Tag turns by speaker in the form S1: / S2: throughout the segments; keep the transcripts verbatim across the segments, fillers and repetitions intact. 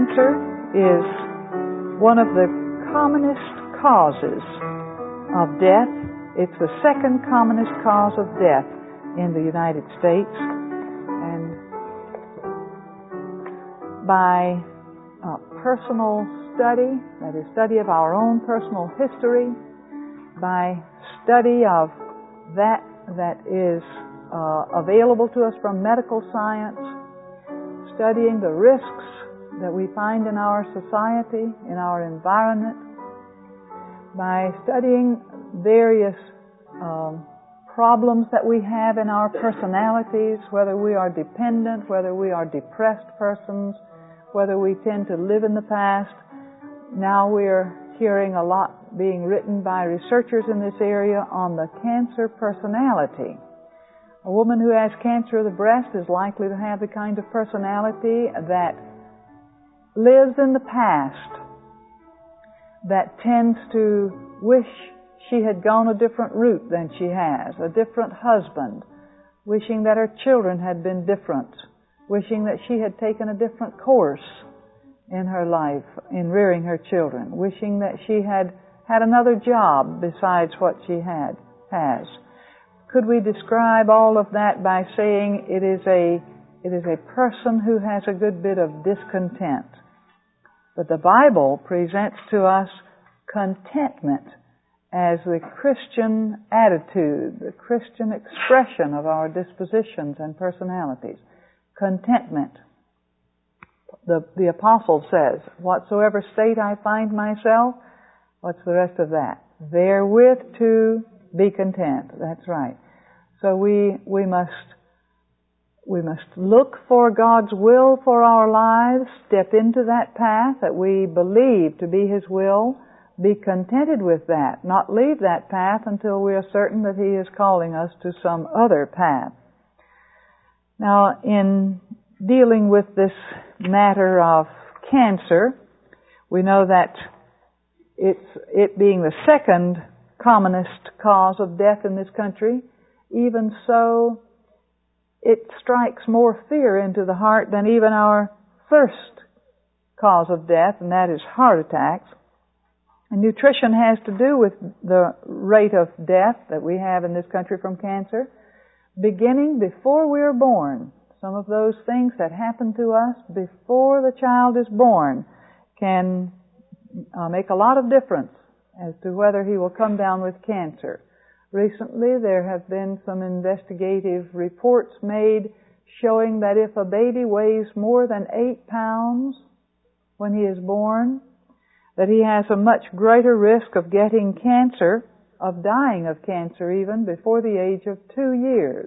S1: Cancer is one of the commonest causes of death. It's the second commonest cause of death in the United States. And by uh, personal study, that is, study of our own personal history, by study of that that is uh, available to us from medical science, studying the risks that we find in our society, in our environment, by studying various um, problems that we have in our personalities, whether we are dependent, whether we are depressed persons, whether we tend to live in the past. Now we're hearing a lot being written by researchers in this area on the cancer personality. A woman who has cancer of the breast is likely to have the kind of personality that lives in the past, that tends to wish she had gone a different route than she has, a different husband, wishing that her children had been different, wishing that she had taken a different course in her life in rearing her children, wishing that she had had another job besides what she had has. Could we describe all of that by saying it is a it is a person who has a good bit of discontent? But the Bible presents to us contentment as the Christian attitude, the Christian expression of our dispositions and personalities. Contentment. The, the apostle says, whatsoever state I find myself, what's the rest of that? Therewith to be content. That's right. So we, we must We must look for God's will for our lives, step into that path that we believe to be His will, be contented with that, not leave that path until we are certain that He is calling us to some other path. Now, in dealing with this matter of cancer, we know that it's, it being the second commonest cause of death in this country, even so, it strikes more fear into the heart than even our first cause of death, and that is heart attacks. And nutrition has to do with the rate of death that we have in this country from cancer, beginning before we are born. Some of those things that happen to us before the child is born can uh, make a lot of difference as to whether he will come down with cancer. Recently, there have been some investigative reports made showing that if a baby weighs more than eight pounds when he is born, that he has a much greater risk of getting cancer, of dying of cancer even, before the age of two years.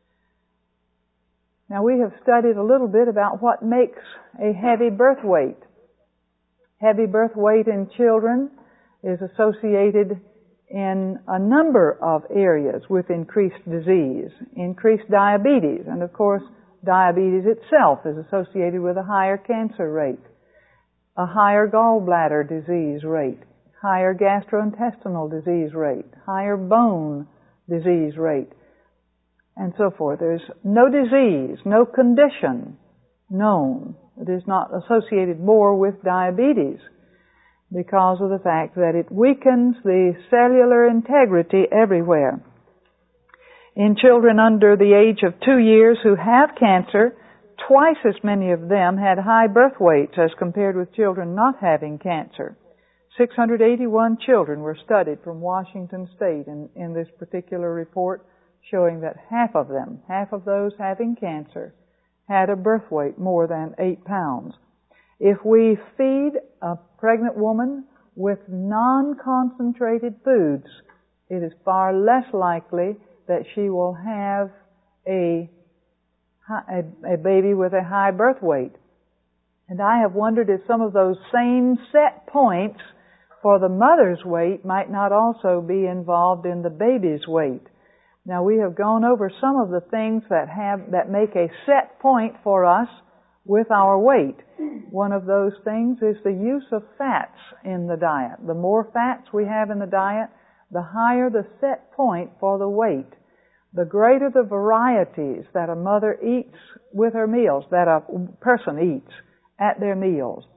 S1: Now, we have studied a little bit about what makes a heavy birth weight. Heavy birth weight in children is associated in a number of areas with increased disease, increased diabetes, and of course diabetes itself is associated with a higher cancer rate, a higher gallbladder disease rate, higher gastrointestinal disease rate, higher bone disease rate, and so forth. There's no disease, no condition known that is not associated more with diabetes, because of the fact that it weakens the cellular integrity everywhere. In children under the age of two years who have cancer, twice as many of them had high birth weights as compared with children not having cancer. six hundred eighty-one children were studied from Washington State in, in this particular report, showing that half of them, half of those having cancer, had a birth weight more than eight pounds. If we feed a pregnant woman with non-concentrated foods, it is far less likely that she will have a, a, a baby with a high birth weight. And I have wondered if some of those same set points for the mother's weight might not also be involved in the baby's weight. Now, we have gone over some of the things that have that make a set point for us with our weight. One of those things is the use of fats in the diet. The more fats we have in the diet, the higher the set point for the weight. The greater the varieties that a mother eats with her meals, that a person eats at their meals,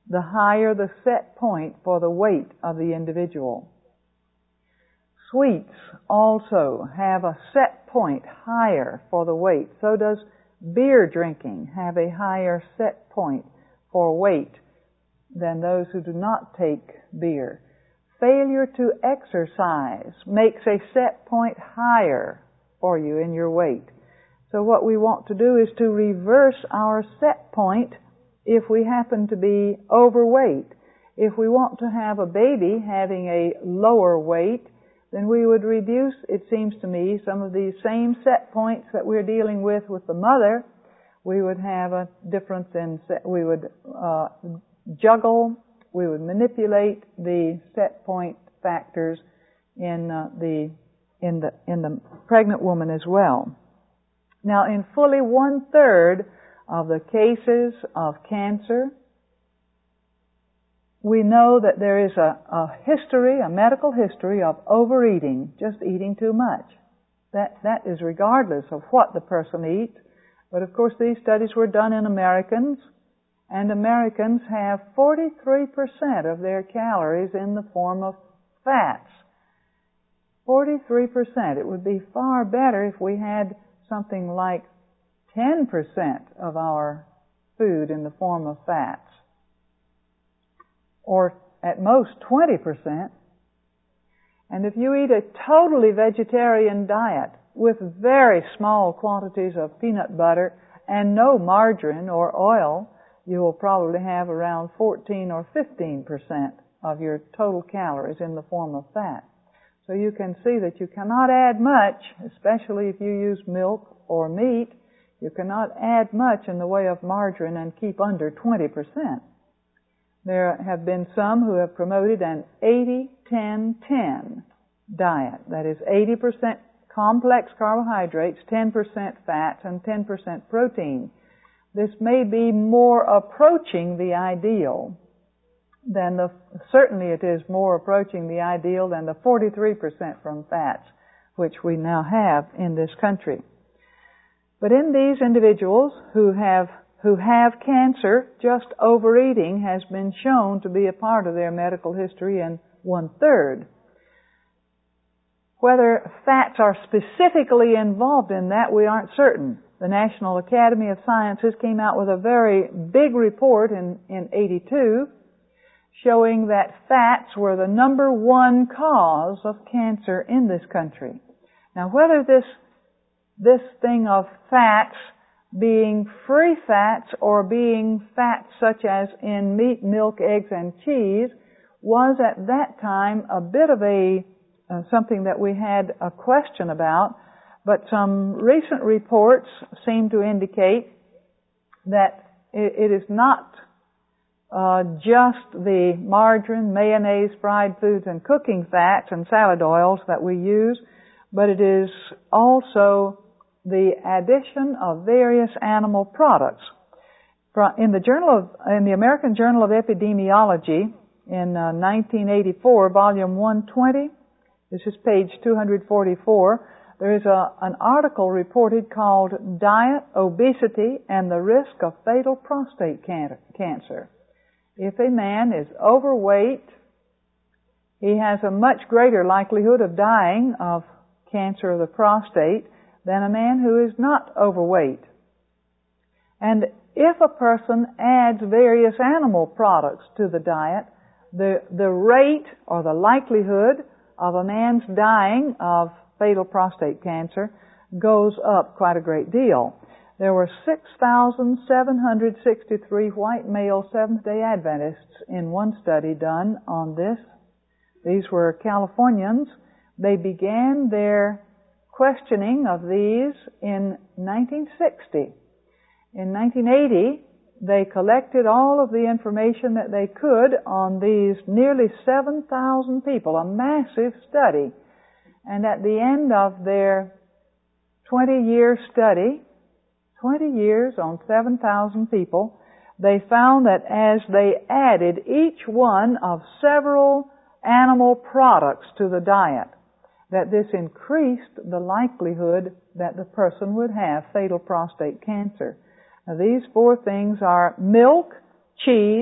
S1: the higher the set point for the weight of the individual. Sweets also have a set point higher for the weight. So does beer drinking have a higher set point for weight than those who do not take beer. Failure to exercise makes a set point higher for you in your weight. So what we want to do is to reverse our set point if we happen to be overweight. If we want to have a baby having a lower weight, then we would reduce, it seems to me, some of these same set points that we're dealing with with the mother. We would have a difference in, set, we would uh, juggle, we would manipulate the set point factors in uh, the in the in the pregnant woman as well. Now, in fully one third of the cases of cancer, we know that there is a, a history, a medical history of overeating, just eating too much. That that is regardless of what the person eats. But of course, these studies were done in Americans, and Americans have forty-three percent of their calories in the form of fats. forty-three percent. It would be far better if we had something like ten percent of our food in the form of fats, or at most twenty percent. And if you eat a totally vegetarian diet with very small quantities of peanut butter and no margarine or oil, you will probably have around fourteen or fifteen percent of your total calories in the form of fat. So you can see that you cannot add much, especially if you use milk or meat. You cannot add much in the way of margarine and keep under twenty percent. There have been some who have promoted an eighty ten ten diet. That is eighty percent complex carbohydrates, ten percent fats, and ten percent protein. This may be more approaching the ideal than the, certainly it is more approaching the ideal than the forty-three percent from fats, which we now have in this country. But in these individuals who have who have cancer, just overeating has been shown to be a part of their medical history in one-third. Whether fats are specifically involved in that, we aren't certain. The National Academy of Sciences came out with a very big report in, in eighty-two showing that fats were the number one cause of cancer in this country. Now, whether this this thing of fats being free fats or being fats such as in meat, milk, eggs, and cheese was at that time a bit of a uh, something that we had a question about, but some recent reports seem to indicate that it, it is not uh, just the margarine, mayonnaise, fried foods, and cooking fats and salad oils that we use, but it is also the addition of various animal products. In the journal of, in the American Journal of Epidemiology, in uh, nineteen eighty-four, volume one twenty, this is page two forty-four, there is a, an article reported called Diet, Obesity, and the Risk of Fatal Prostate can- Cancer. If a man is overweight, he has a much greater likelihood of dying of cancer of the prostate than a man who is not overweight. And if a person adds various animal products to the diet, the, the rate or the likelihood of a man's dying of fatal prostate cancer goes up quite a great deal. There were six thousand seven hundred sixty-three white male Seventh-day Adventists in one study done on this. These were Californians. They began their questioning of these in nineteen sixty. In nineteen eighty, they collected all of the information that they could on these nearly seven thousand people, a massive study. And at the end of their twenty-year study, twenty years on seven thousand people, they found that as they added each one of several animal products to the diet, that this increased the likelihood that the person would have fatal prostate cancer. Now, these four things are milk, cheese,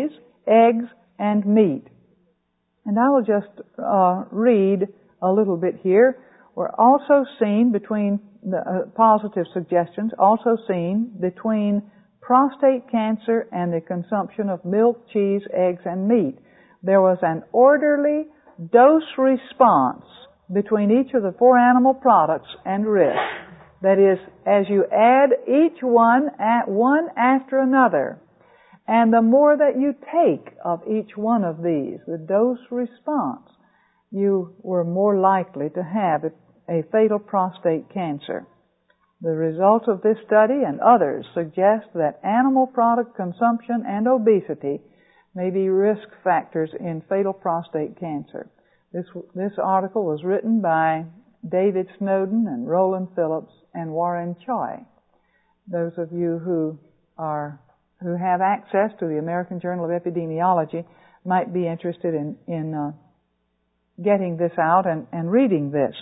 S1: eggs, and meat. And I will just uh, read a little bit here. We're also seen between the uh, positive suggestions, also seen between prostate cancer and the consumption of milk, cheese, eggs, and meat. There was an orderly dose response between each of the four animal products and risk. That is, as you add each one at one after another, and the more that you take of each one of these, the dose response, you were more likely to have a, a fatal prostate cancer. The results of this study and others suggest that animal product consumption and obesity may be risk factors in fatal prostate cancer. This, this article was written by David Snowden and Roland Phillips and Warren Choi. Those of you who are who have access to the American Journal of Epidemiology might be interested in, in uh, getting this out and, and reading this.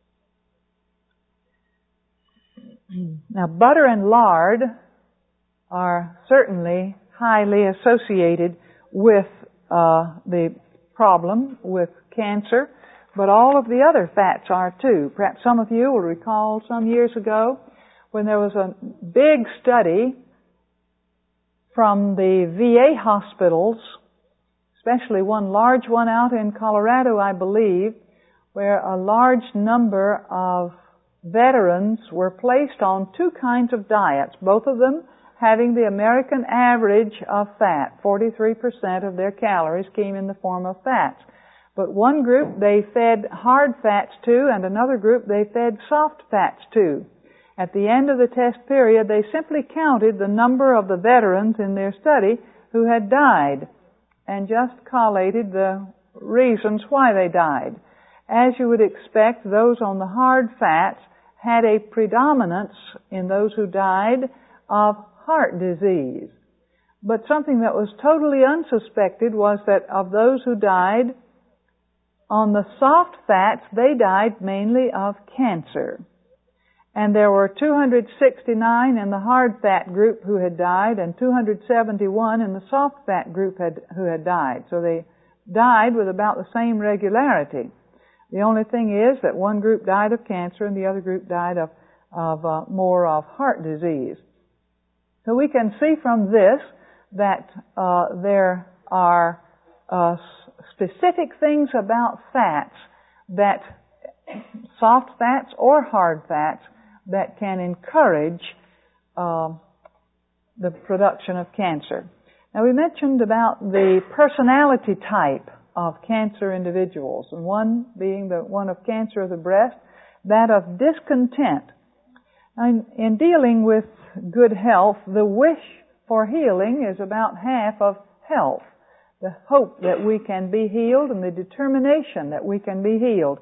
S1: Now, butter and lard are certainly highly associated with uh, the problem with cancer, but all of the other fats are too. Perhaps some of you will recall some years ago when there was a big study from the V A hospitals, especially one large one out in Colorado, I believe, where a large number of veterans were placed on two kinds of diets, both of them having the American average of fat. forty-three percent of their calories came in the form of fats. But one group they fed hard fats to, and another group they fed soft fats to. At the end of the test period, they simply counted the number of the veterans in their study who had died and just collated the reasons why they died. As you would expect, those on the hard fats had a predominance in those who died of heart disease. But something that was totally unsuspected was that of those who died on the soft fats, they died mainly of cancer. And there were two hundred sixty-nine in the hard fat group who had died and two hundred seventy-one in the soft fat group had, who had died. So they died with about the same regularity. The only thing is that one group died of cancer and the other group died of, of uh, more of heart disease. So we can see from this that uh, there are uh, specific things about fats, that soft fats or hard fats, that can encourage uh, the production of cancer. Now, we mentioned about the personality type of cancer individuals, and one being the one of cancer of the breast, that of discontent. And in dealing with good health, the wish for healing is about half of health. The hope that we can be healed and the determination that we can be healed.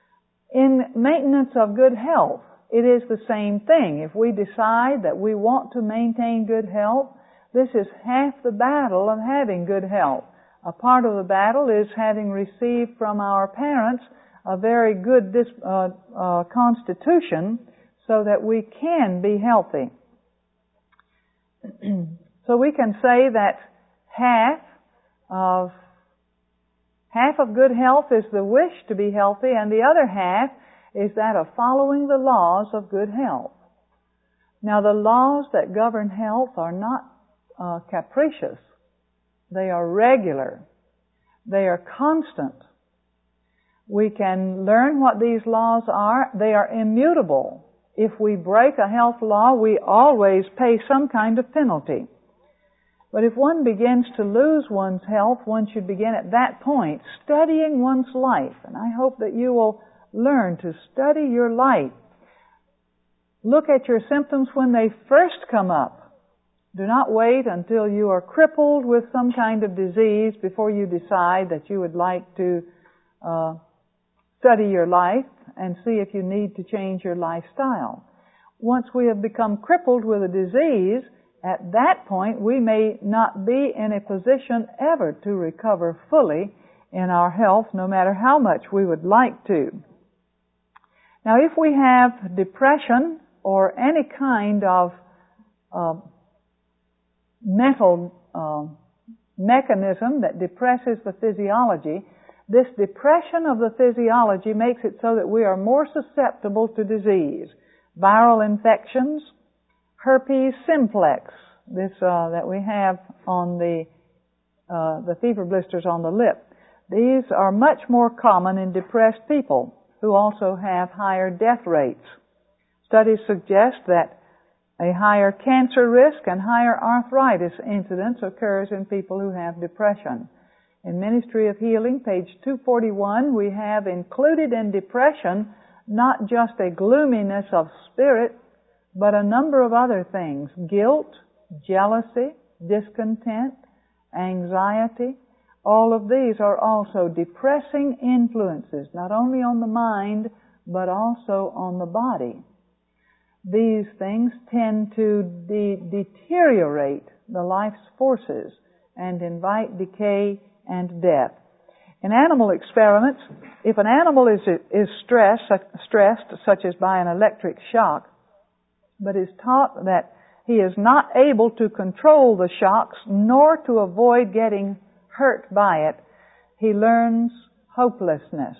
S1: In maintenance of good health, it is the same thing. If we decide that we want to maintain good health, this is half the battle of having good health. A part of the battle is having received from our parents a very good dis- uh, uh, constitution so that we can be healthy. So we can say that half of half of good health is the wish to be healthy, and the other half is that of following the laws of good health. Now, the laws that govern health are not uh, capricious. They are regular. They are constant. We can learn what these laws are. They are immutable. If we break a health law, we always pay some kind of penalty. But if one begins to lose one's health, one should begin at that point studying one's life. And I hope that you will learn to study your life. Look at your symptoms when they first come up. Do not wait until you are crippled with some kind of disease before you decide that you would like to uh, study your life and see if you need to change your lifestyle. Once we have become crippled with a disease, at that point we may not be in a position ever to recover fully in our health, no matter how much we would like to. Now, if we have depression or any kind of uh, mental uh, mechanism that depresses the physiology, this depression of the physiology makes it so that we are more susceptible to disease. Viral infections, herpes simplex, this uh, that we have on the uh, the fever blisters on the lip. These are much more common in depressed people who also have higher death rates. Studies suggest that a higher cancer risk and higher arthritis incidence occurs in people who have depression. In Ministry of Healing, page two forty-one, we have included in depression not just a gloominess of spirit, but a number of other things: guilt, jealousy, discontent, anxiety. All of these are also depressing influences, not only on the mind, but also on the body. These things tend to de- deteriorate the life's forces and invite decay and death. In animal experiments, if an animal is, is stressed, stressed, such as by an electric shock, but is taught that he is not able to control the shocks nor to avoid getting hurt by it, he learns hopelessness.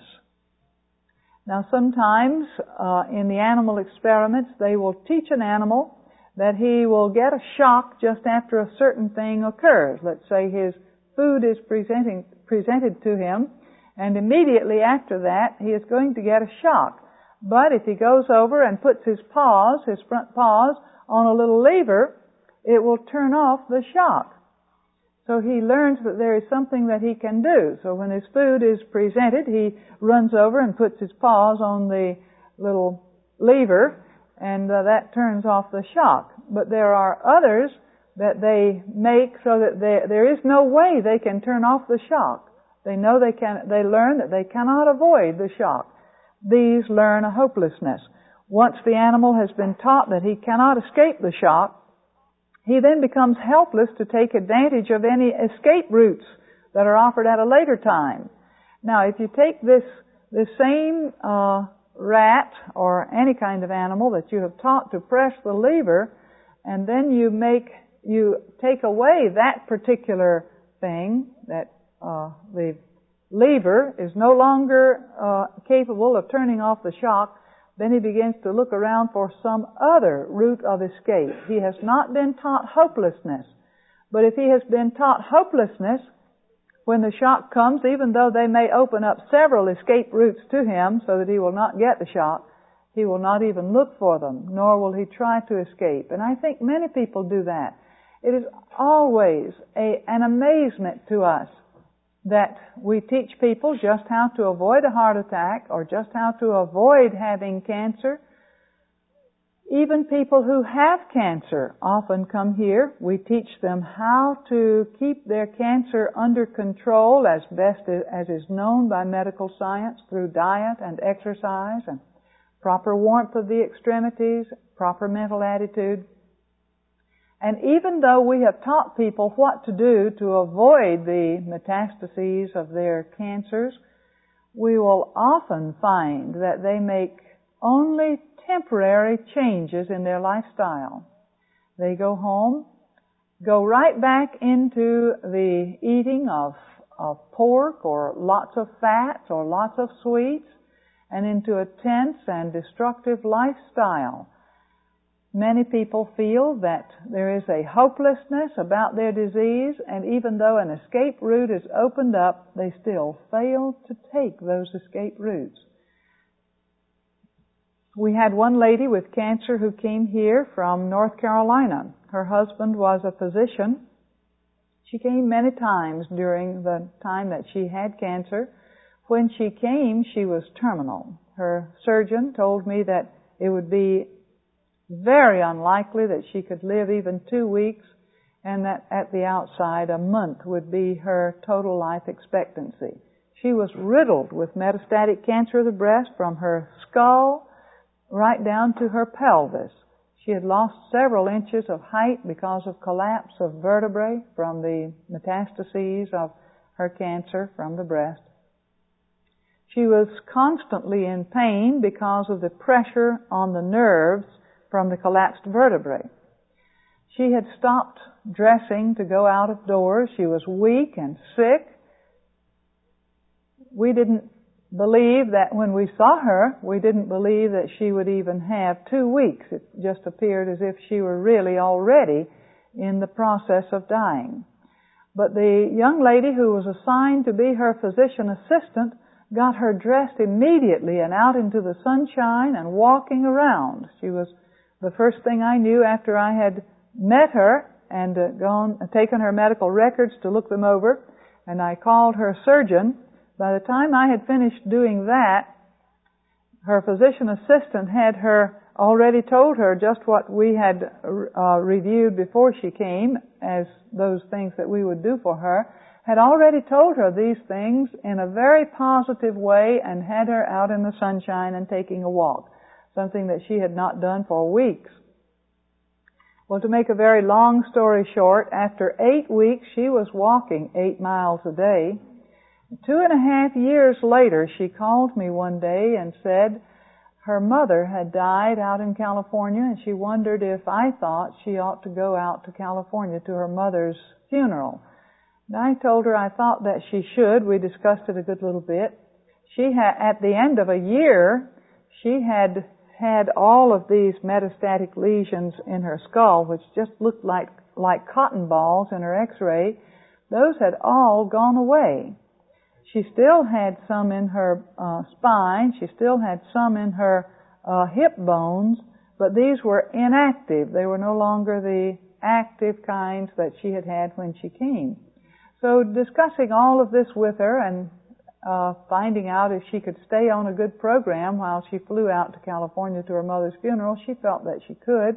S1: Now sometimes uh, in the animal experiments they will teach an animal that he will get a shock just after a certain thing occurs. Let's say his food is presenting, presented to him, and immediately after that he is going to get a shock. But if he goes over and puts his paws, his front paws, on a little lever, it will turn off the shock. So he learns that there is something that he can do. So when his food is presented, he runs over and puts his paws on the little lever, and uh, that turns off the shock. But there are others that they make so that they, there is no way they can turn off the shock. They know they can, they learn that they cannot avoid the shock. These learn a hopelessness. Once the animal has been taught that he cannot escape the shock, he then becomes helpless to take advantage of any escape routes that are offered at a later time. Now, if you take this, this same uh, rat or any kind of animal that you have taught to press the lever, and then you make, you take away that particular thing, that uh, the lever is no longer uh, capable of turning off the shock, then he begins to look around for some other route of escape. He has not been taught hopelessness. But if he has been taught hopelessness, when the shock comes, even though they may open up several escape routes to him so that he will not get the shock, he will not even look for them, nor will he try to escape. And I think many people do that. It is always a, an amazement to us that we teach people just how to avoid a heart attack or just how to avoid having cancer. Even people who have cancer often come here. We teach them how to keep their cancer under control as best as is known by medical science through diet and exercise and proper warmth of the extremities, proper mental attitude. And even though we have taught people what to do to avoid the metastases of their cancers, we will often find that they make only temporary changes in their lifestyle. They go home, go right back into the eating of, of pork or lots of fats or lots of sweets and into a tense and destructive lifestyle. Many people feel that there is a hopelessness about their disease, and even though an escape route is opened up, they still fail to take those escape routes. We had one lady with cancer who came here from North Carolina. Her husband was a physician. She came many times during the time that she had cancer. When she came, she was terminal. Her surgeon told me that it would be very unlikely that she could live even two weeks, and that at the outside a month would be her total life expectancy. She was riddled with metastatic cancer of the breast from her skull right down to her pelvis. She had lost several inches of height because of collapse of vertebrae from the metastases of her cancer from the breast. She was constantly in pain because of the pressure on the nerves from the collapsed vertebrae. She had stopped dressing to go out of doors. She was weak and sick. We didn't believe that when we saw her, we didn't believe that she would even have two weeks. It just appeared as if she were really already in the process of dying. But the young lady who was assigned to be her physician assistant got her dressed immediately and out into the sunshine and walking around. She was the first thing I knew after I had met her and uh, gone, uh, taken her medical records to look them over, and I called her surgeon. By the time I had finished doing that, her physician assistant had her already told her just what we had uh, reviewed before she came as those things that we would do for her, had already told her these things in a very positive way and had her out in the sunshine and taking a walk, something that she had not done for weeks. Well, to make a very long story short, after eight weeks she was walking eight miles a day. Two and a half years later, she called me one day and said her mother had died out in California, and she wondered if I thought she ought to go out to California to her mother's funeral. And I told her I thought that she should. We discussed it a good little bit. She had, at the end of a year, she had had all of these metastatic lesions in her skull, which just looked like, like cotton balls in her x-ray. Those had all gone away. She still had some in her uh, spine. She still had some in her uh, hip bones, but these were inactive. They were no longer the active kinds that she had had when she came. So discussing all of this with her and uh, finding out if she could stay on a good program while she flew out to California to her mother's funeral, she felt that she could.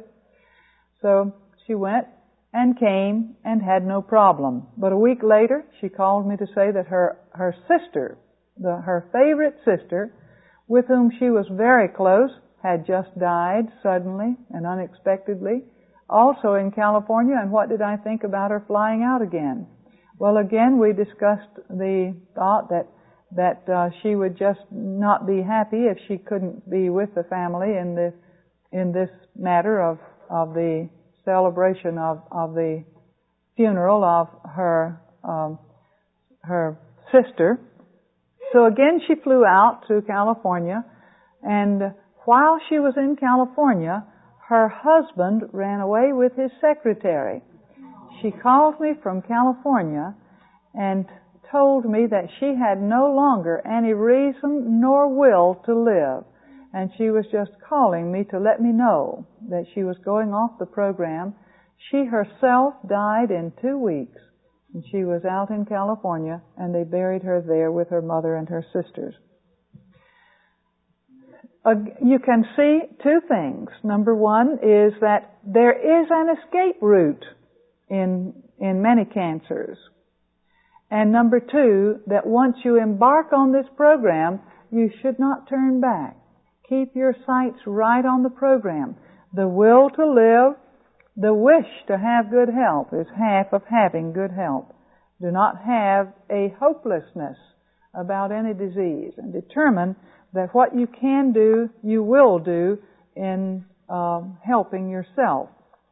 S1: So she went and came and had no problem. But a week later, she called me to say that her, her sister, the, her favorite sister, with whom she was very close, had just died suddenly and unexpectedly, also in California. And what did I think about her flying out again? Well, again, we discussed the thought that that uh, she would just not be happy if she couldn't be with the family in this in this matter of of the celebration of of the funeral of her um, her sister. So again, she flew out to California, and while she was in California, her husband ran away with his secretary. She called me from California and told me that she had no longer any reason nor will to live, and she was just calling me to let me know that she was going off the program. She herself died in two weeks, and she was out in California, and they buried her there with her mother and her sisters. Uh, you can see two things. Number one is that there is an escape route in in many cancers. And number two, that once you embark on this program, you should not turn back. Keep your sights right on the program. The will to live, the wish to have good health is half of having good health. Do not have a hopelessness about any disease, and determine that what you can do, you will do in uh, helping yourself.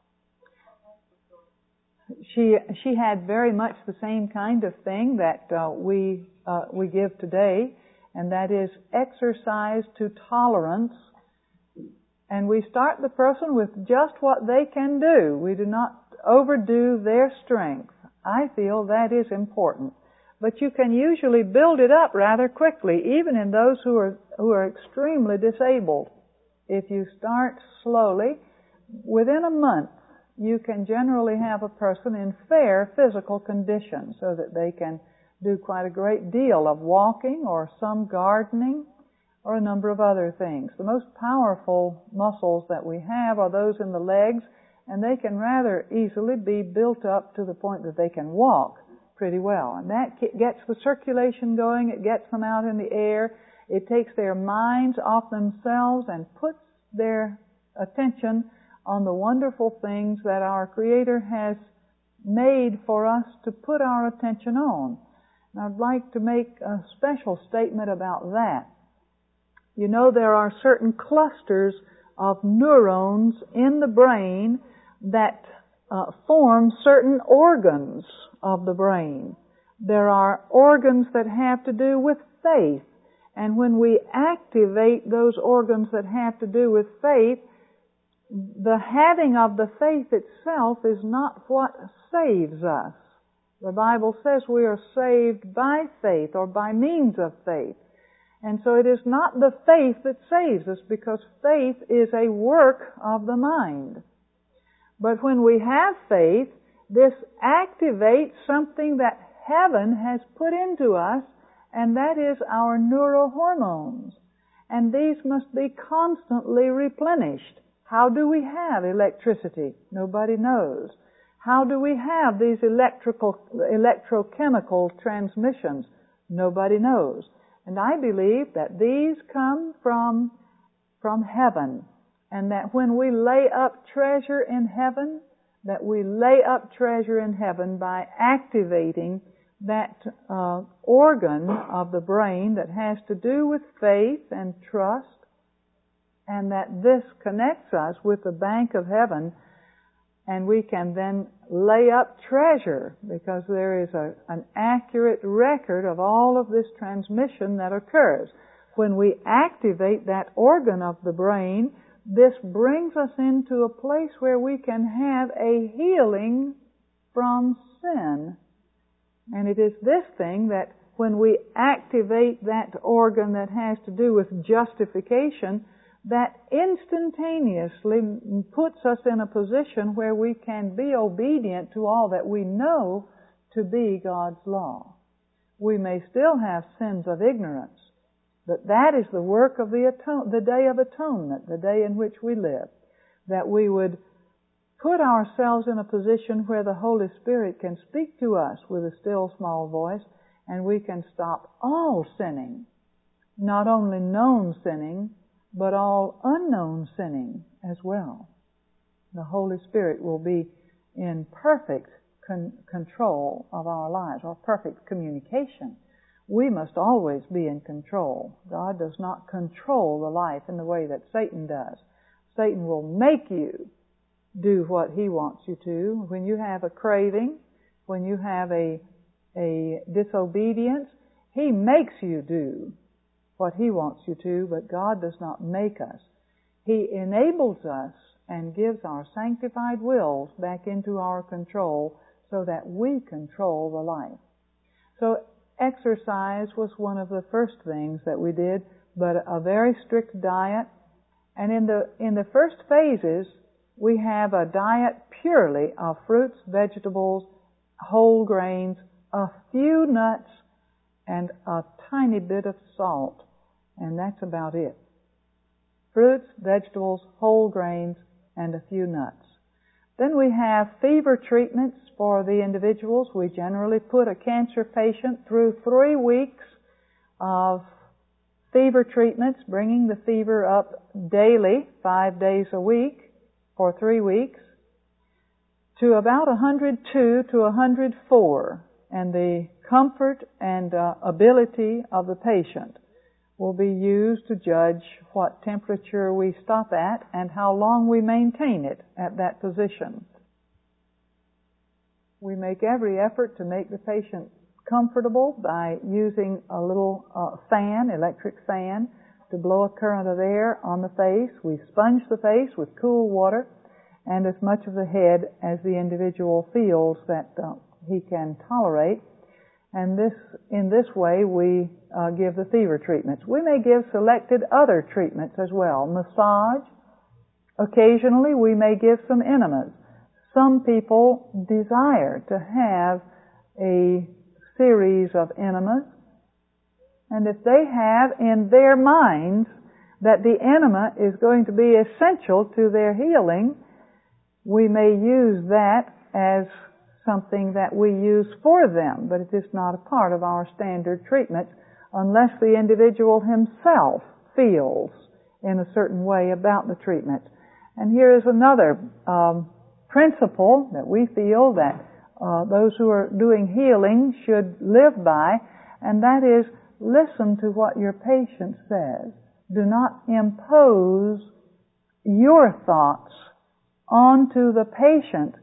S1: She she had very much the same kind of thing that uh, we uh, we give today, and that is exercise to tolerance. And we start the person with just what they can do. We do not overdo their strength. I feel that is important. But you can usually build it up rather quickly, even in those who are who are extremely disabled. If you start slowly, within a month, you can generally have a person in fair physical condition so that they can do quite a great deal of walking or some gardening or a number of other things. The most powerful muscles that we have are those in the legs, and they can rather easily be built up to the point that they can walk pretty well. And that gets the circulation going, it gets them out in the air, it takes their minds off themselves and puts their attention on the wonderful things that our Creator has made for us to put our attention on. And I'd like to make a special statement about that. You know, there are certain clusters of neurons in the brain that uh, form certain organs of the brain. There are organs that have to do with faith. And when we activate those organs that have to do with faith, the having of the faith itself is not what saves us. The Bible says we are saved by faith or by means of faith. And so it is not the faith that saves us, because faith is a work of the mind. But when we have faith, this activates something that heaven has put into us, and that is our neurohormones. And these must be constantly replenished. How do we have electricity? Nobody knows. How do we have these electrical, electrochemical transmissions? Nobody knows. And I believe that these come from, from heaven, and that when we lay up treasure in heaven, that we lay up treasure in heaven by activating that uh, organ of the brain that has to do with faith and trust, and that this connects us with the bank of heaven, and we can then lay up treasure, because there is a, an accurate record of all of this transmission that occurs. When we activate that organ of the brain, this brings us into a place where we can have a healing from sin. And it is this thing that when we activate that organ that has to do with justification, that instantaneously puts us in a position where we can be obedient to all that we know to be God's law. We may still have sins of ignorance, but that is the work of the, atone- the Day of Atonement, the day in which we live, that we would put ourselves in a position where the Holy Spirit can speak to us with a still small voice, and we can stop all sinning, not only known sinning, but all unknown sinning as well. The Holy Spirit will be in perfect con- control of our lives, or perfect communication. We must always be in control. God does not control the life in the way that Satan does. Satan will make you do what he wants you to. When you have a craving, when you have a, a disobedience, he makes you do what he wants you to, but God does not make us. He enables us and gives our sanctified wills back into our control so that we control the life. So exercise was one of the first things that we did, but a very strict diet. And in the, in the first phases, we have a diet purely of fruits, vegetables, whole grains, a few nuts, and a tiny bit of salt. And that's about it. Fruits, vegetables, whole grains, and a few nuts. Then we have fever treatments for the individuals. We generally put a cancer patient through three weeks of fever treatments, bringing the fever up daily, five days a week, for three weeks, to about one hundred two to one hundred four. And the comfort and uh, ability of the patient will be used to judge what temperature we stop at and how long we maintain it at that position. We make every effort to make the patient comfortable by using a little uh, fan, electric fan, to blow a current of air on the face. We sponge the face with cool water and as much of the head as the individual feels that uh, he can tolerate. And this, in this way, we uh, give the fever treatments. We may give selected other treatments as well. Massage. Occasionally, we may give some enemas. Some people desire to have a series of enemas, and if they have in their minds that the enema is going to be essential to their healing, we may use that as something that we use for them, but it is not a part of our standard treatment unless the individual himself feels in a certain way about the treatment. And here is another um, principle that we feel that uh, those who are doing healing should live by, and that is, listen to what your patient says. Do not impose your thoughts onto the patient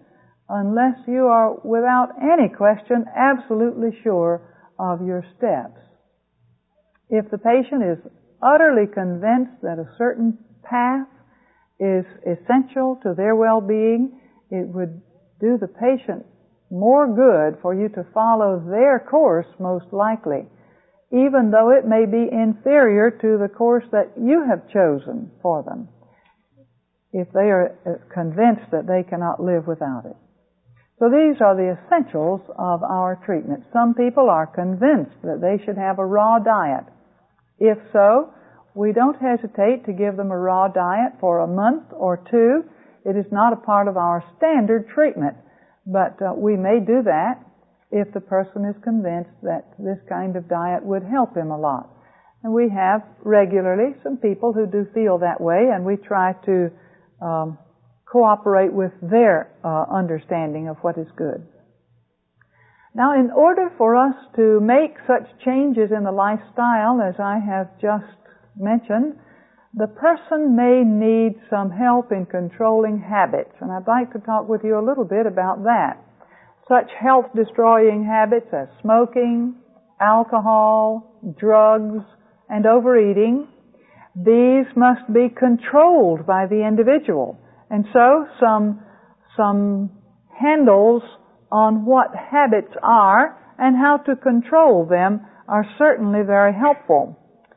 S1: unless you are, without any question, absolutely sure of your steps. If the patient is utterly convinced that a certain path is essential to their well-being, it would do the patient more good for you to follow their course most likely, even though it may be inferior to the course that you have chosen for them, if they are convinced that they cannot live without it. So these are the essentials of our treatment. Some people are convinced that they should have a raw diet. If so, we don't hesitate to give them a raw diet for a month or two. It is not a part of our standard treatment, but uh, we may do that if the person is convinced that this kind of diet would help him a lot. And we have regularly some people who do feel that way, and we try to um, cooperate with their uh, understanding of what is good. Now, in order for us to make such changes in the lifestyle as I have just mentioned, the person may need some help in controlling habits, and I'd like to talk with you a little bit about that. Such health-destroying habits as smoking, alcohol, drugs, and overeating, these must be controlled by the individual. And so some, some handles on what habits are and how to control them are certainly very helpful.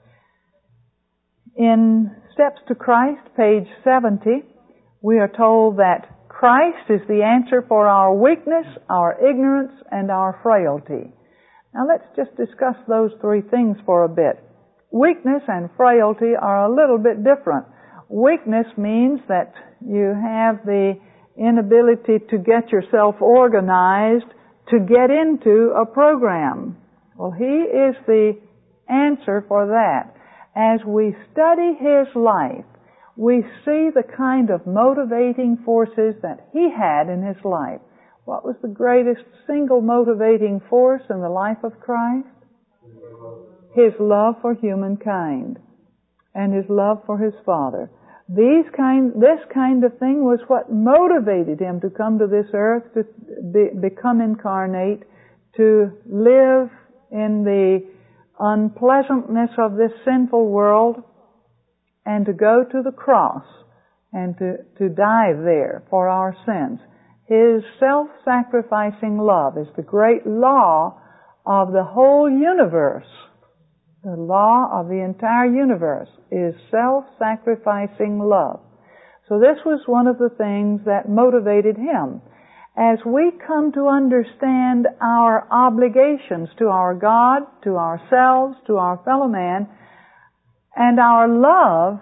S1: In Steps to Christ, page seventy, we are told that Christ is the answer for our weakness, our ignorance, and our frailty. Now let's just discuss those three things for a bit. Weakness and frailty are a little bit different. Weakness means that you have the inability to get yourself organized to get into a program. Well, He is the answer for that. As we study His life, we see the kind of motivating forces that He had in His life. What was the greatest single motivating force in the life of Christ? His love for humankind and His love for His Father. These kind, this kind of thing was what motivated Him to come to this earth, to be, become incarnate, to live in the unpleasantness of this sinful world, and to go to the cross and to, to die there for our sins. His self-sacrificing love is the great law of the whole universe. The law of the entire universe is self-sacrificing love. So this was one of the things that motivated Him. As we come to understand our obligations to our God, to ourselves, to our fellow man, and our love,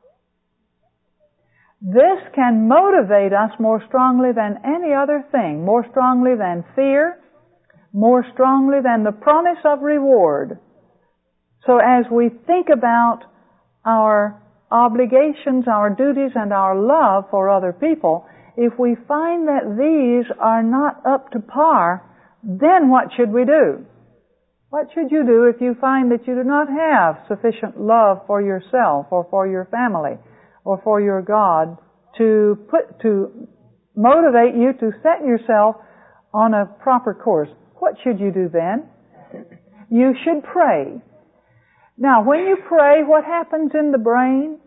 S1: this can motivate us more strongly than any other thing, more strongly than fear, more strongly than the promise of reward. So as we think about our obligations, our duties, and our love for other people, if we find that these are not up to par, then what should we do? What should you do if you find that you do not have sufficient love for yourself or for your family or for your God to put, to motivate you to set yourself on a proper course? What should you do then? You should pray. Now, when you pray, what happens in the brain?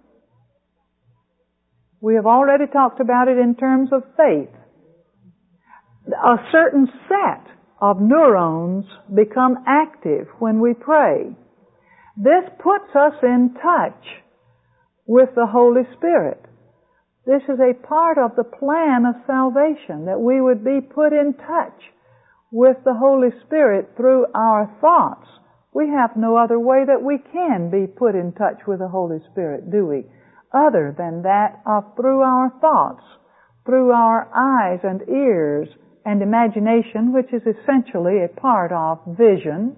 S1: We have already talked about it in terms of faith. A certain set of neurons become active when we pray. This puts us in touch with the Holy Spirit. This is a part of the plan of salvation, that we would be put in touch with the Holy Spirit through our thoughts. We have no other way that we can be put in touch with the Holy Spirit, do we? Other than that of through our thoughts, through our eyes and ears and imagination, which is essentially a part of vision.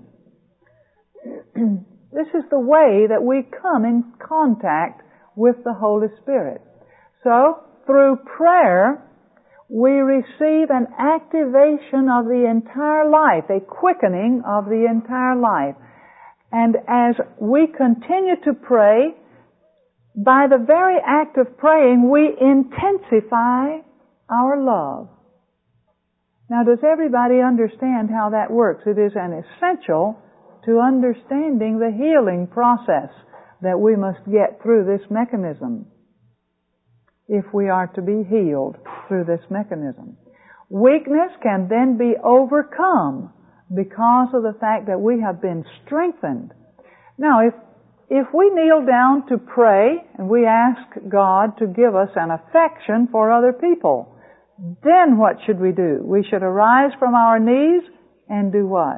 S1: This is the way that we come in contact with the Holy Spirit. So, through prayer, we receive an activation of the entire life, a quickening of the entire life. And as we continue to pray, by the very act of praying, we intensify our love. Now, does everybody understand how that works? It is an essential to understanding the healing process that we must get through this mechanism if we are to be healed through this mechanism. Weakness can then be overcome because of the fact that we have been strengthened. Now, if if we kneel down to pray and we ask God to give us an affection for other people, then what should we do? We should arise from our knees and do what?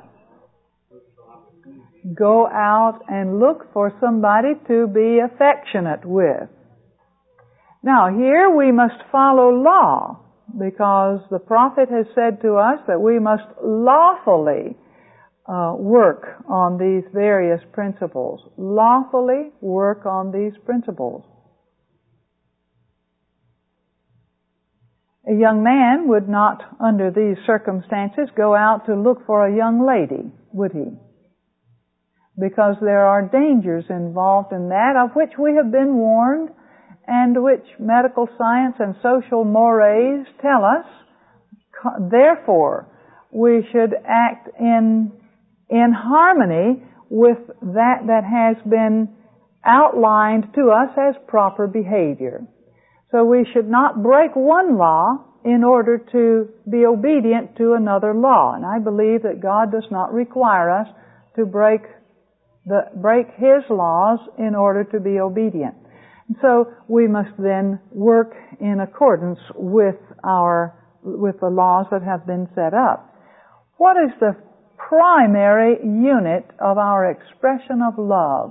S1: Go out and look for somebody to be affectionate with. Now, here we must follow law, because the prophet has said to us that we must lawfully uh, work on these various principles. Lawfully work on these principles. A young man would not, under these circumstances, go out to look for a young lady, would he? Because there are dangers involved in that, of which we have been warned, and which medical science and social mores tell us. Therefore, we should act in, in harmony with that that has been outlined to us as proper behavior. So we should not break one law in order to be obedient to another law. And I believe that God does not require us to break the, break His laws in order to be obedient. So we must then work in accordance with our, with the laws that have been set up. What is the primary unit of our expression of love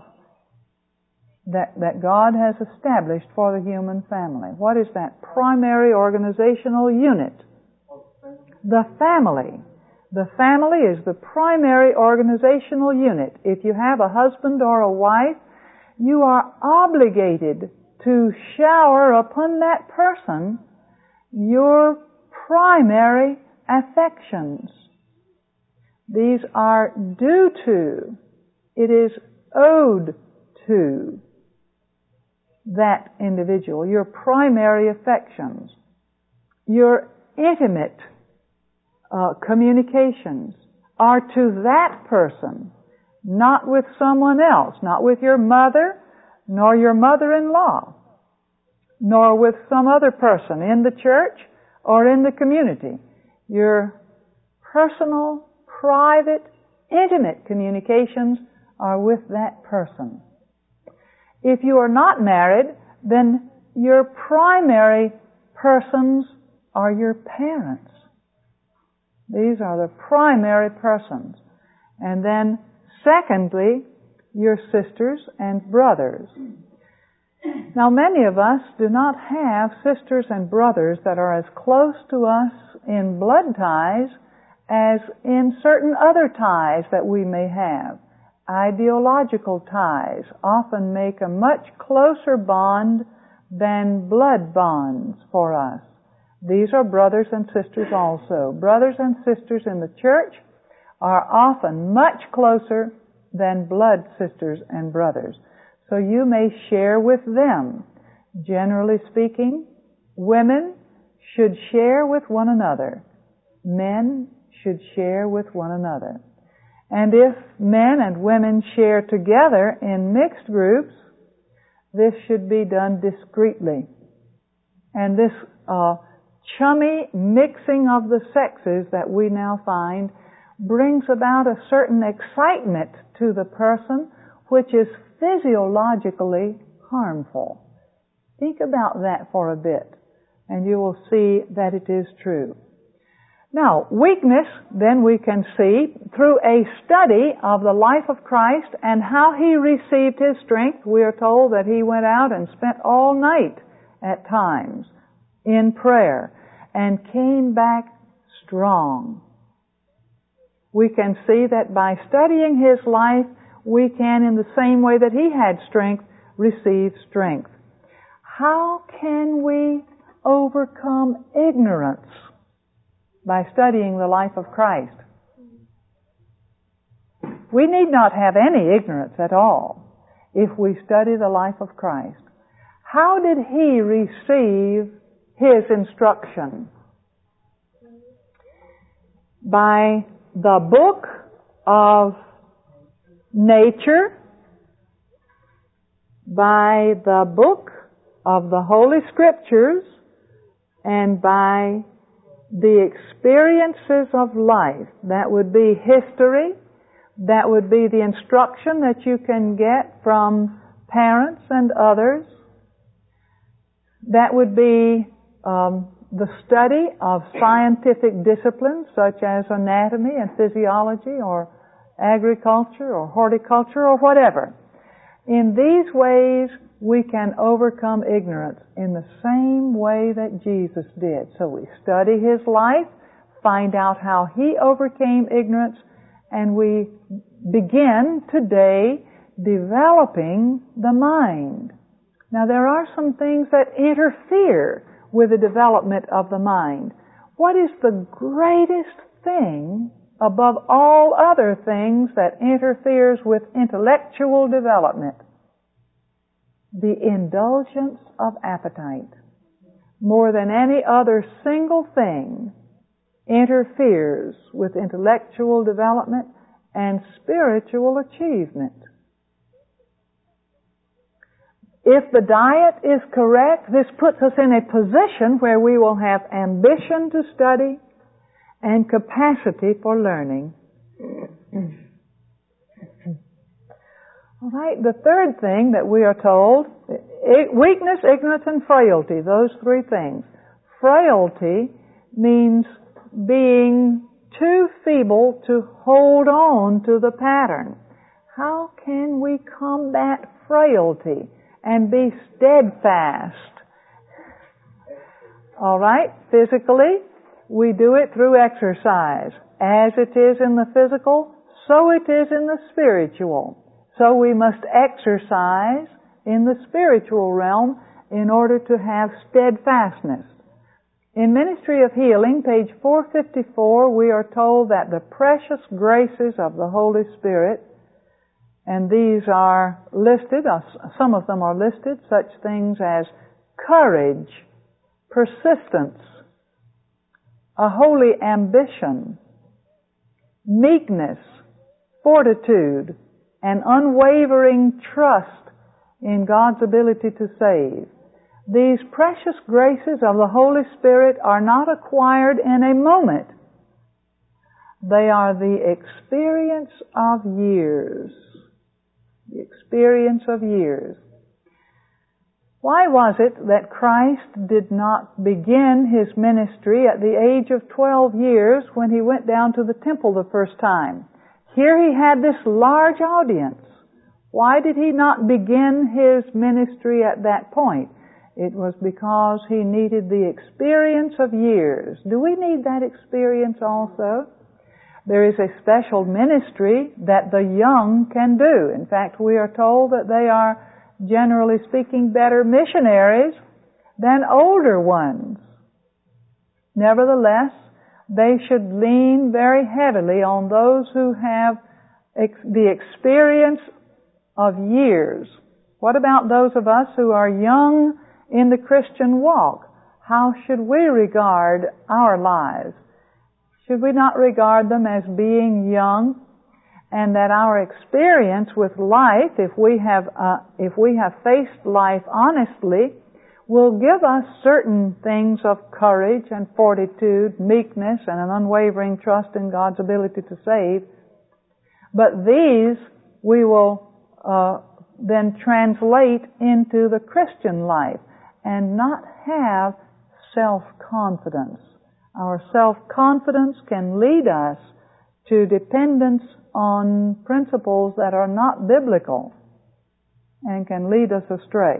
S1: that, that God has established for the human family? What is that primary organizational unit? The family. The family is the primary organizational unit. If you have a husband or a wife, you are obligated to shower upon that person your primary affections. These are due to, it is owed to that individual, your primary affections, your intimate uh, communications are to that person, not with someone else, not with your mother, nor your mother-in-law, nor with some other person in the church or in the community. Your personal, private, intimate communications are with that person. If you are not married, then your primary persons are your parents. These are the primary persons. And then secondly, your sisters and brothers. Now, many of us do not have sisters and brothers that are as close to us in blood ties as in certain other ties that we may have. Ideological ties often make a much closer bond than blood bonds for us. These are brothers and sisters also. Brothers and sisters in the church are often much closer than blood sisters and brothers. So you may share with them. Generally speaking, women should share with one another. Men should share with one another. And if men and women share together in mixed groups, this should be done discreetly. And this uh, chummy mixing of the sexes that we now find brings about a certain excitement to the person which is physiologically harmful. Think about that for a bit, and you will see that it is true. Now, weakness, then we can see through a study of the life of Christ and how He received His strength. We are told that He went out and spent all night at times in prayer and came back strong. We can see that by studying His life, we can, in the same way that He had strength, receive strength. How can we overcome ignorance? By studying the life of Christ. We need not have any ignorance at all if we study the life of Christ. How did He receive His instruction? by the book of nature, by the book of the Holy Scriptures, and by the experiences of life. That would be history. That would be the instruction that you can get from parents and others. That would be um, the study of scientific disciplines such as anatomy and physiology or agriculture or horticulture or whatever. In these ways, we can overcome ignorance in the same way that Jesus did. So we study His life, find out how He overcame ignorance, and we begin today developing the mind. Now there are some things that interfere with the development of the mind. What is the greatest thing above all other things that interferes with intellectual development? The indulgence of appetite. More than any other single thing interferes with intellectual development and spiritual achievement. If the diet is correct, this puts us in a position where we will have ambition to study and capacity for learning. All right, the third thing that we are told, weakness, ignorance, and frailty, those three things. Frailty means being too feeble to hold on to the pattern. How can we combat frailty and be steadfast? All right, physically, we do it through exercise. As it is in the physical, so it is in the spiritual. So we must exercise in the spiritual realm in order to have steadfastness. In Ministry of Healing, page four fifty-four, we are told that the precious graces of the Holy Spirit, and these are listed, some of them are listed, such things as courage, persistence, a holy ambition, meekness, fortitude, and unwavering trust in God's ability to save. These precious graces of the Holy Spirit are not acquired in a moment. They are the experience of years. The experience of years. Why was it that Christ did not begin His ministry at the age of twelve years when He went down to the temple the first time? Here He had this large audience. Why did He not begin His ministry at that point? It was because He needed the experience of years. Do we need that experience also? There is a special ministry that the young can do. In fact, we are told that they are, generally speaking, better missionaries than older ones. Nevertheless, they should lean very heavily on those who have ex- the experience of years. What about those of us who are young in the Christian walk? How should we regard our lives? Should we not regard them as being young, and that our experience with life, if we have uh, if we have faced life honestly, will give us certain things of courage and fortitude, meekness, and an unwavering trust in God's ability to save. But these we will uh, then translate into the Christian life and not have self-confidence. Our self-confidence can lead us to dependence on principles that are not biblical and can lead us astray.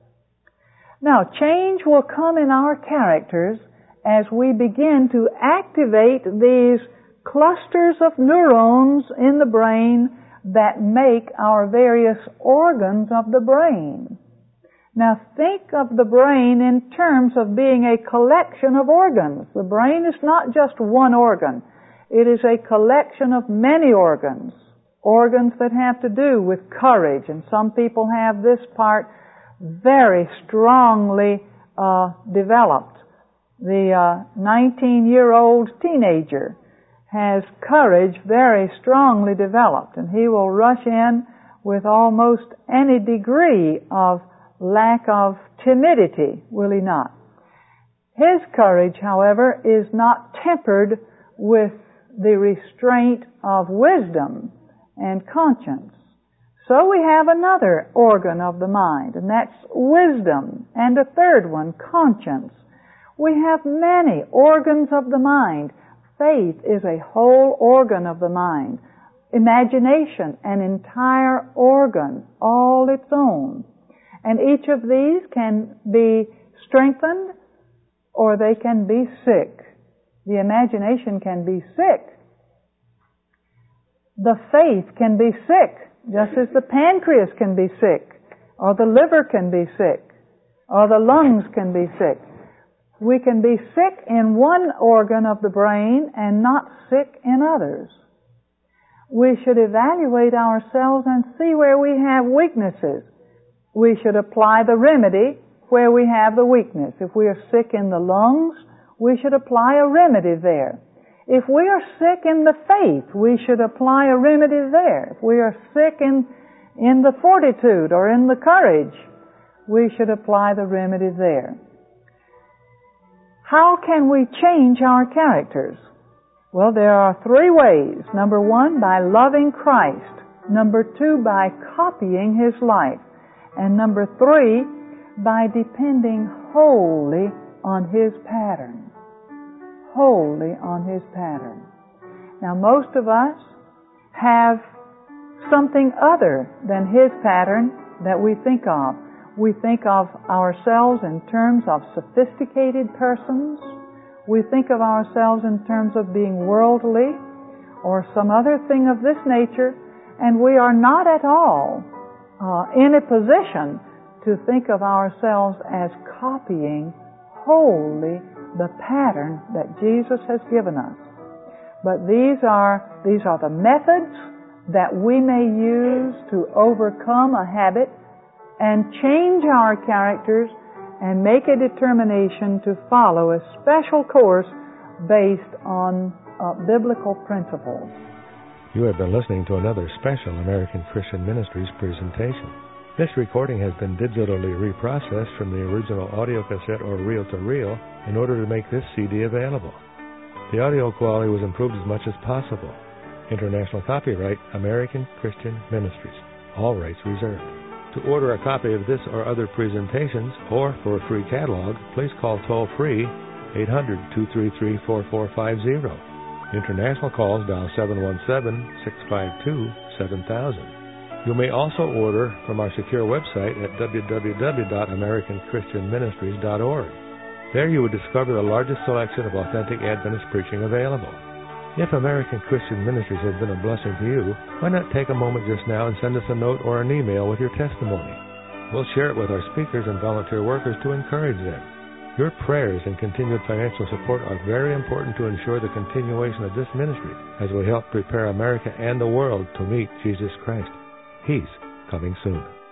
S1: Now, change will come in our characters as we begin to activate these clusters of neurons in the brain that make our various organs of the brain. Now, think of the brain in terms of being a collection of organs. The brain is not just one organ. It is a collection of many organs. Organs that have to do with courage, and some people have this part very strongly uh, developed. The uh, nineteen-year-old teenager has courage very strongly developed, and he will rush in with almost any degree of lack of timidity, will he not? His courage, however, is not tempered with the restraint of wisdom and conscience. So we have another organ of the mind, and that's wisdom, and a third one, conscience. We have many organs of the mind. Faith is a whole organ of the mind. Imagination, an entire organ, all its own. And each of these can be strengthened or they can be sick. The imagination can be sick. The faith can be sick, just as the pancreas can be sick, or the liver can be sick, or the lungs can be sick. We can be sick in one organ of the brain and not sick in others. We should evaluate ourselves and see where we have weaknesses. We should apply the remedy where we have the weakness. If we are sick in the lungs, we should apply a remedy there. If we are sick in the faith, we should apply a remedy there. If we are sick in, in the fortitude or in the courage, we should apply the remedy there. How can we change our characters? Well, there are three ways. Number one, by loving Christ. Number two, by copying His life. And number three, by depending wholly on His pattern. Wholly on His pattern. Now, most of us have something other than His pattern that we think of. We think of ourselves in terms of sophisticated persons. We think of ourselves in terms of being worldly or some other thing of this nature, and we are not at all uh, in a position to think of ourselves as copying wholly the pattern that Jesus has given us. But these are, these are the methods that we may use to overcome a habit and change our characters and make a determination to follow a special course based on uh, biblical principles.
S2: You have been listening to another special American Christian Ministries presentation. This recording has been digitally reprocessed from the original audio cassette or reel-to-reel in order to make this C D available. The audio quality was improved as much as possible. International copyright, American Christian Ministries. All rights reserved. To order a copy of this or other presentations, or for a free catalog, please call toll-free eight hundred, two three three, four four five zero. International calls dial seven one seven, six five two, seven thousand. You may also order from our secure website at w w w dot american christian ministries dot org. There you will discover the largest selection of authentic Adventist preaching available. If American Christian Ministries has been a blessing to you, why not take a moment just now and send us a note or an email with your testimony? We'll share it with our speakers and volunteer workers to encourage them. Your prayers and continued financial support are very important to ensure the continuation of this ministry as we help prepare America and the world to meet Jesus Christ. He's coming soon.